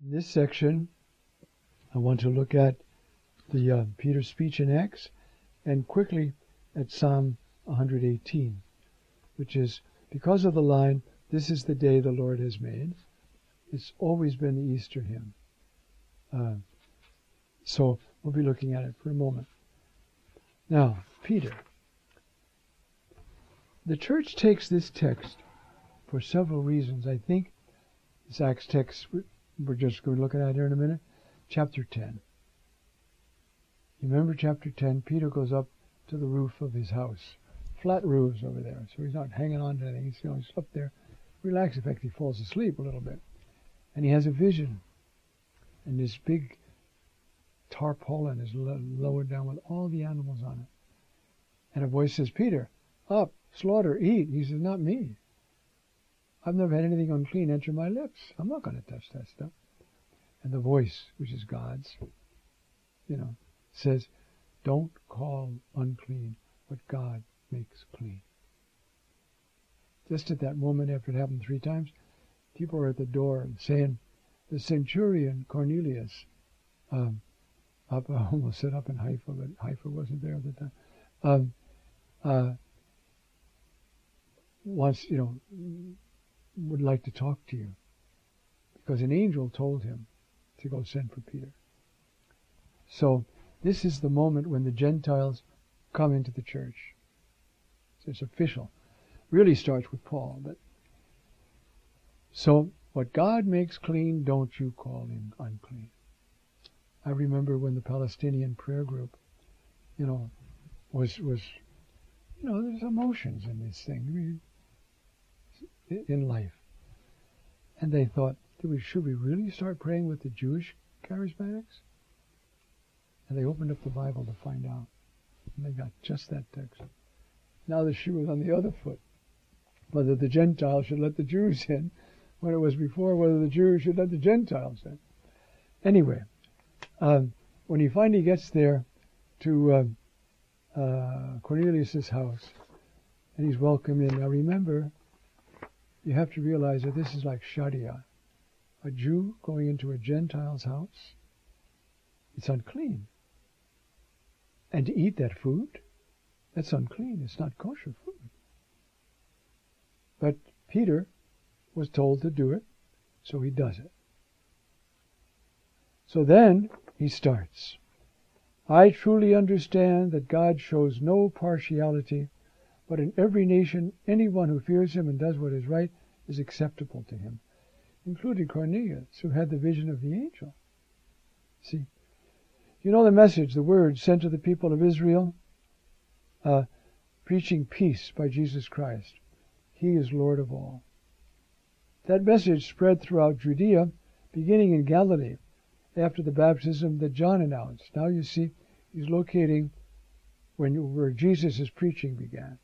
In this section, I want to look at the Peter's speech in Acts and quickly at Psalm 118, which is because of the line, "This is the day the Lord has made." It's always been the Easter hymn. So we'll be looking at it for a moment. Now, Peter. The church takes this text for several reasons. I think this Acts text, we're just going to look at it here in a minute, chapter 10. You remember chapter 10, Peter goes up to the roof of his house. Flat roofs over there, so he's not hanging on to anything. He's up there, relaxed. In fact, he falls asleep a little bit. And he has a vision. And this big tarpaulin is lowered down with all the animals on it. And a voice says, "Peter, up, slaughter, eat." He says, "Not me. I've never had anything unclean enter my lips. I'm not going to touch that stuff." And the voice, which is God's, says, "Don't call unclean what God makes clean." Just at that moment, after it happened 3 times, people were at the door saying, the centurion Cornelius, I almost said up in Haifa, but Haifa wasn't there at the time, wants, would like to talk to you, because an angel told him to go send for Peter. So this is the moment when the Gentiles come into the church. So it's official. Really starts with Paul. But so what God makes clean, don't you call him unclean. I remember when the Palestinian prayer group, was there's emotions in this thing, in life. And they thought, should we really start praying with the Jewish charismatics? And they opened up the Bible to find out. And they got just that text. Now the shoe was on the other foot. Whether the Gentiles should let the Jews in, when it was before whether the Jews should let the Gentiles in. Anyway, when he finally gets there to Cornelius' house, and he's welcomed in. Now remember, you have to realize that this is like Sharia. A Jew going into a Gentile's house, it's unclean. And to eat that food, that's unclean. It's not kosher food. But Peter was told to do it, so he does it. So then he starts. "I truly understand that God shows no partiality, but in every nation, anyone who fears him and does what is right is acceptable to him," including Cornelius, who had the vision of the angel. See, the message, the word sent to the people of Israel, preaching peace by Jesus Christ. He is Lord of all. That message spread throughout Judea, beginning in Galilee, after the baptism that John announced. Now you see, he's locating where Jesus' preaching began.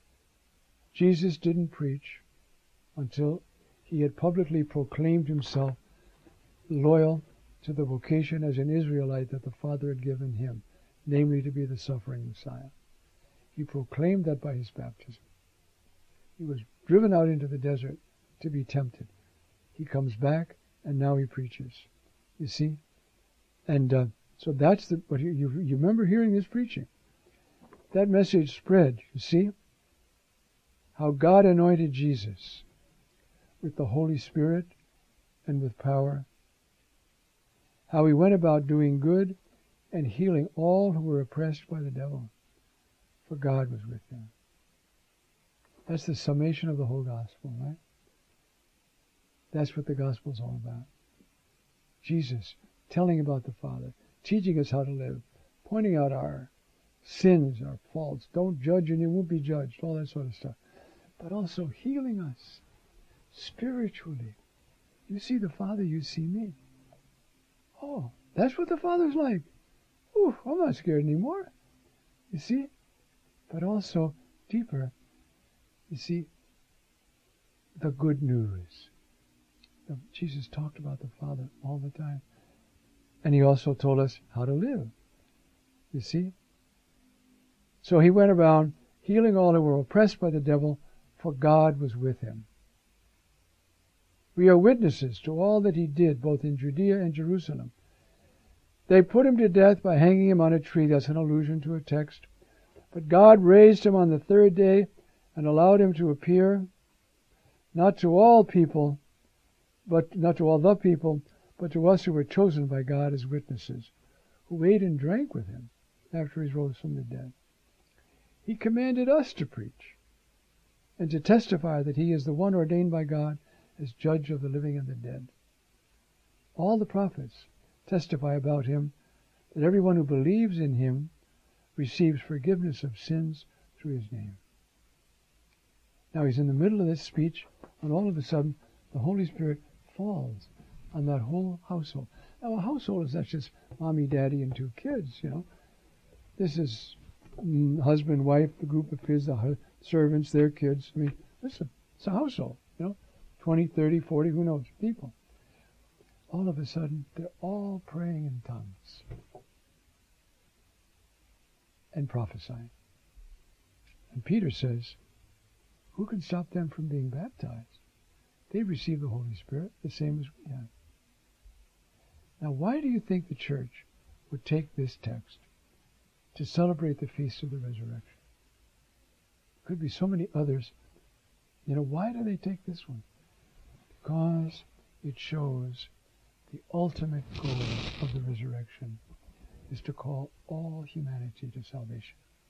Jesus didn't preach until he had publicly proclaimed himself loyal to the vocation as an Israelite that the Father had given him, namely to be the suffering Messiah. He proclaimed that by his baptism. He was driven out into the desert to be tempted. He comes back, and now he preaches. You see? And so that's what you remember hearing this preaching. That message spread, you see? How God anointed Jesus with the Holy Spirit and with power. How he went about doing good and healing all who were oppressed by the devil, for God was with him. That's the summation of the whole gospel, right? That's what the gospel's all about. Jesus telling about the Father, teaching us how to live, pointing out our sins, our faults. Don't judge and you won't be judged, all that sort of stuff. But also healing us spiritually. You see the Father, you see me. Oh, that's what the Father's like. Ooh, I'm not scared anymore. You see? But also deeper, you see, the good news. Jesus talked about the Father all the time. And he also told us how to live. You see? So he went around healing all who were oppressed by the devil, for God was with him. We are witnesses to all that he did, both in Judea and Jerusalem. They put him to death by hanging him on a tree. That's an allusion to a text. But God raised him on the third day and allowed him to appear, not to all people, not to all the people, but to us who were chosen by God as witnesses, who ate and drank with him after he rose from the dead. He commanded us to preach and to testify that he is the one ordained by God as judge of the living and the dead. All the prophets testify about him that everyone who believes in him receives forgiveness of sins through his name. Now he's in the middle of this speech, and all of a sudden the Holy Spirit falls on that whole household. Now a household is not just mommy, daddy, and two kids, This is husband, wife, the group of kids, the servants, their kids. I mean, it's a household, 20, 30, 40, who knows, people. All of a sudden, they're all praying in tongues and prophesying. And Peter says, who can stop them from being baptized? They receive the Holy Spirit the same as we have. Now, why do you think the church would take this text to celebrate the feast of the resurrection? Could be so many others. Why do they take this one? Because it shows the ultimate goal of the resurrection is to call all humanity to salvation.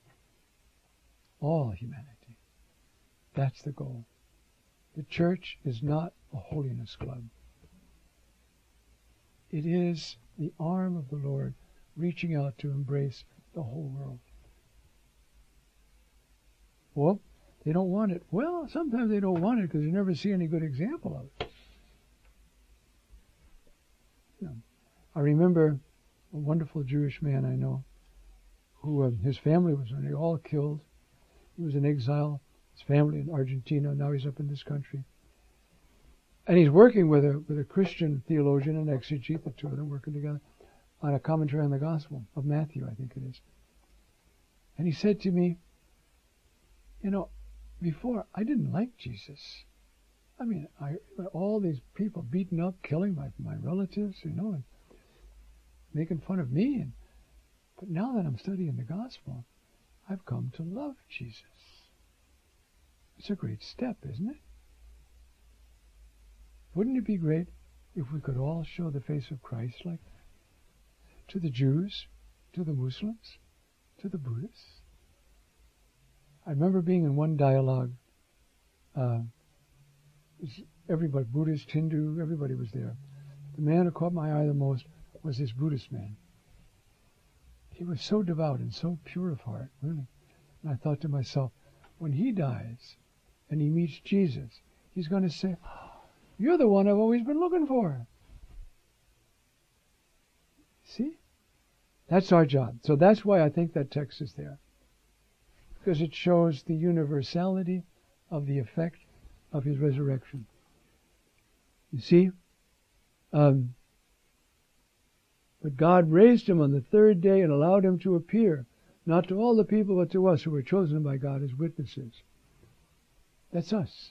All humanity. That's the goal. The church is not a holiness club. It is the arm of the Lord reaching out to embrace the whole world. Well, they don't want it. Well, sometimes they don't want it because they never see any good example of it. I remember a wonderful Jewish man I know who his family was nearly all killed. He was in exile, his family in Argentina. Now he's up in this country. And he's working with a Christian theologian and exegete, the two of them working together, on a commentary on the Gospel of Matthew, I think it is. And he said to me, before I didn't like Jesus. I mean, all these people beating up, killing my relatives, and making fun of me. But now that I'm studying the Gospel, I've come to love Jesus. It's a great step, isn't it? Wouldn't it be great if we could all show the face of Christ like that? To the Jews, to the Muslims, to the Buddhists. I remember being in one dialogue. Everybody, Buddhist, Hindu, everybody was there. The man who caught my eye the most was this Buddhist man. He was so devout and so pure of heart, really. And I thought to myself, when he dies and he meets Jesus, he's going to say, you're the one I've always been looking for. See? That's our job. So that's why I think that text is there. Because it shows the universality of the effect of his resurrection. You see? But God raised him on the third day and allowed him to appear, not to all the people, but to us who were chosen by God as witnesses. That's us.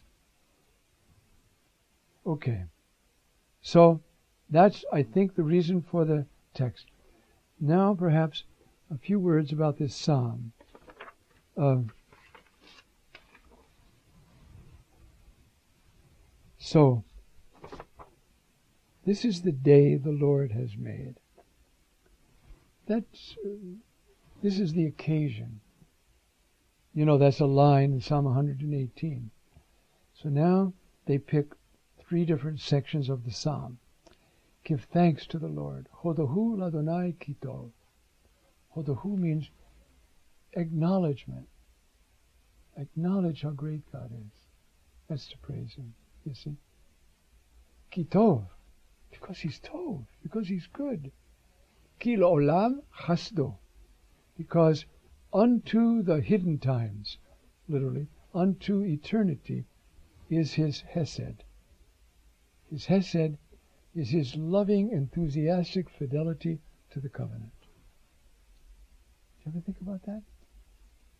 Okay. So, that's, I think, the reason for the text. Now, perhaps, a few words about this psalm. So, this is the day the Lord has made. This is the occasion. That's a line in Psalm 118. So now they pick 3 different sections of the psalm. Give thanks to the Lord. Hodahu l'Adonai ki tov. Hodahu means acknowledgement. Acknowledge how great God is. That's to praise him, you see. Ki tov, because he's tov, because he's good. Ki l'olam chasdo, because unto the hidden times, literally, unto eternity, is his hesed. His hesed is his loving, enthusiastic fidelity to the covenant. Do you ever think about that?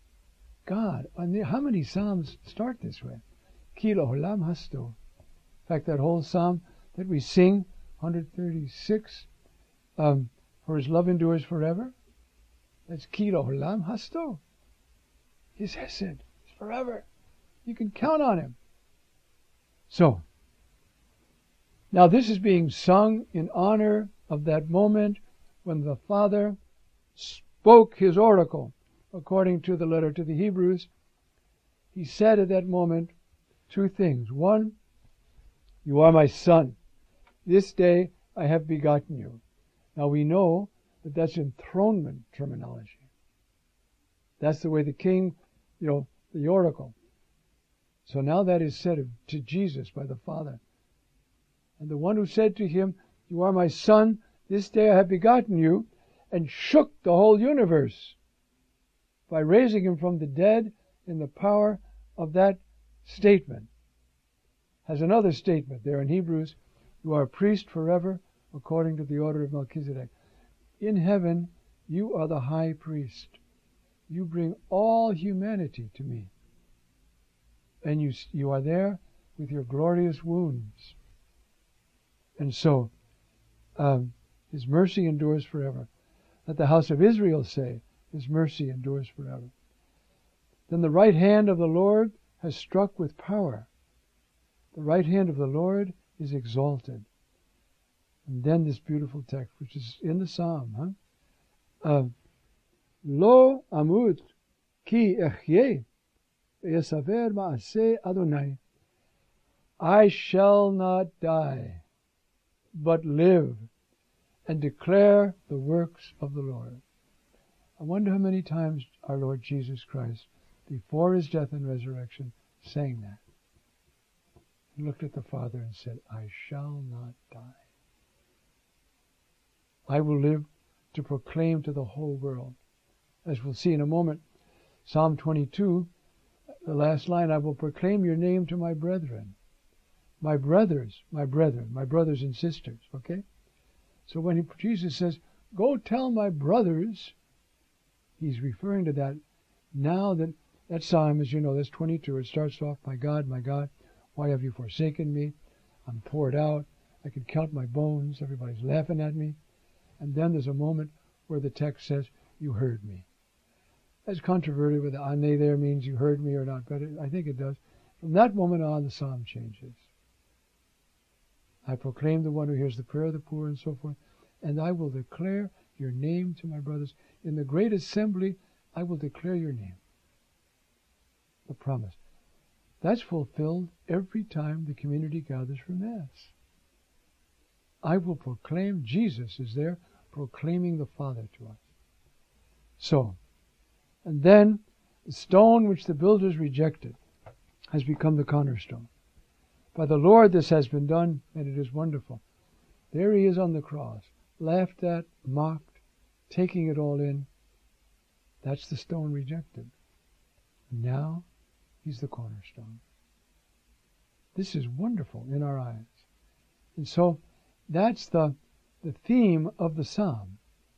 God, how many psalms start this way? Ki l'olam hasdo. In fact, that whole psalm that we sing, 136, for his love endures forever. That's ki l'olam hasto. His hesed is forever. You can count on him. So, now this is being sung in honor of that moment when the Father spoke his oracle. According to the letter to the Hebrews, he said at that moment two things. One, you are my son. This day I have begotten you. Now we know that that's enthronement terminology. That's the way the king, the oracle. So now that is said to Jesus by the Father. And the one who said to him, you are my son, this day I have begotten you, and shook the whole universe by raising him from the dead in the power of that statement, has another statement there in Hebrews, you are a priest forever according to the order of Melchizedek. In heaven, you are the high priest. You bring all humanity to me. And you are there with your glorious wounds. And so, his mercy endures forever. Let the house of Israel say, his mercy endures forever. Then the right hand of the Lord has struck with power. The right hand of the Lord is exalted. And then this beautiful text, which is in the Psalm, Lo amut ki echye ve'yesaver ma'aseh Adonai. I shall not die, but live and declare the works of the Lord. I wonder how many times our Lord Jesus Christ, before his death and resurrection, sang that. He looked at the Father and said, I shall not die. I will live to proclaim to the whole world. As we'll see in a moment, Psalm 22, the last line, I will proclaim your name to my brethren. My brothers and sisters, okay? So when Jesus says, go tell my brothers, he's referring to that. Now that psalm, as you know, that's 22. It starts off, my God, why have you forsaken me? I'm poured out. I can count my bones. Everybody's laughing at me. And then there's a moment where the text says, you heard me. That's controverted whether ane there means you heard me or not, but I think it does. From that moment on, the psalm changes. I proclaim the one who hears the prayer of the poor and so forth, and I will declare your name to my brothers. In the great assembly, I will declare your name. The promise. That's fulfilled every time the community gathers for Mass. I will proclaim, Jesus is there proclaiming the Father to us. So, and then the stone which the builders rejected has become the cornerstone. By the Lord this has been done, and it is wonderful. There he is on the cross, laughed at, mocked, taking it all in. That's the stone rejected. And now he's the cornerstone. This is wonderful in our eyes. And so that's the theme of the psalm.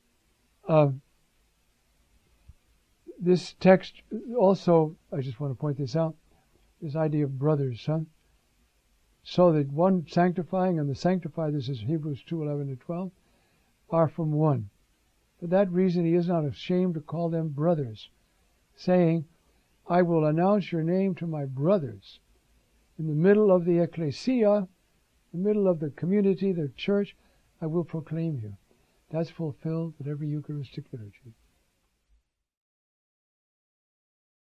This text also, I just want to point this out, this idea of brothers, so that one sanctifying and the sanctified, this is Hebrews 2:11-12, are from one. For that reason he is not ashamed to call them brothers, saying, I will announce your name to my brothers. In the middle of the ecclesia, the middle of the community, the church, I will proclaim you. That's fulfilled with every Eucharistic liturgy.